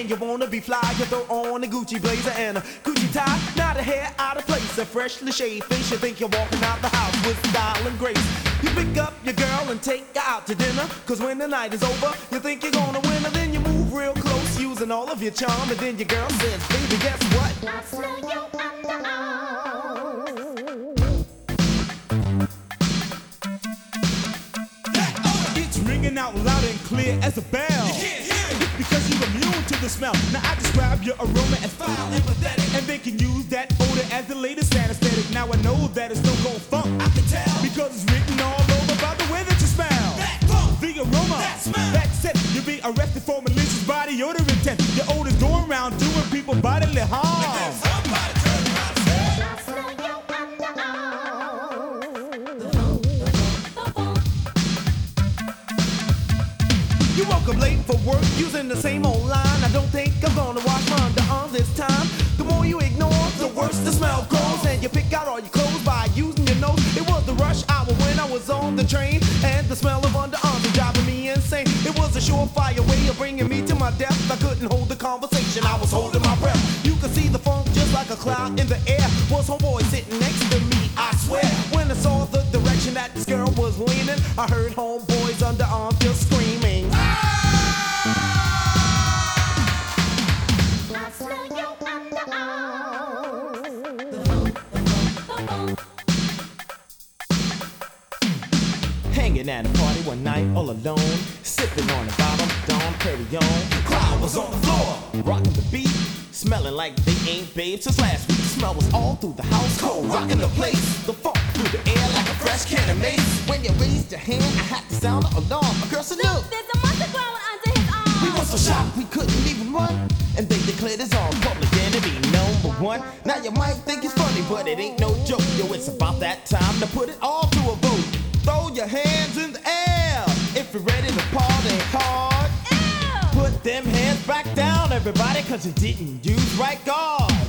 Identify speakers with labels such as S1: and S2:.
S1: and you wanna be fly, you throw on a Gucci blazer and a Gucci tie. Not a hair out of place, a freshly shaved face. You think you're walking out the house with style and grace. You pick up your girl and take her out to dinner, cause when the night is over, you think you're gonna win her. Then you move real close, using all of your charm, and then your girl says, baby, guess what?
S2: I smell your underarms.
S3: It's ringing out loud and clear as a bell. You can't hear it because you're immune to the smell. Now I describe your aroma as foul and pathetic, and they can use that odor as the latest anesthetic. Now I know that it's no gold funk, I can tell, because it's written all over by the way that you smell. That funk, the aroma, that smell, that's it. You'll be arrested for malicious body odor intent. Your odor's going around doing people bodily harm. Somebody turn around and say,
S2: I smell your underarms.
S1: You woke up late for work using the same old line. I don't think I'm gonna wash my underarms this time. The more you ignore, the worse the smell grows. And you pick out all your clothes by using your nose. It was the rush hour when I was on the train, and the smell of underarms was driving me insane. It was a surefire way of bringing me to my death. I couldn't hold the conversation, I was holding my breath. You could see the funk just like a cloud in the air. Was homeboy sitting next to me, I swear. When I saw the direction that this girl was leaning, I heard homeboy's underarm just screaming.
S2: I smell your underarms.
S1: Hanging at a party one night all alone, sipping on a bottle, Dom Perignon. The crowd was on the floor, rocking the beat, smelling like they ain't babes since last week. The smell was all through the house, cold, rocking the place. The funk through the air like a fresh can of mace. When you raised your hand, I had to sound the alarm. A girl said, look,
S2: There's a monster growing under his arm.
S1: we were so shocked we couldn't even run, and they declared his all public enemy number one. Now you might think it's funny, but it ain't no joke. Yo, it's about that time to put it all to a vote. Throw your hands in the air if you're ready to party hard.
S2: Ew.
S1: Put them hands back down, everybody, cause you didn't use right guard.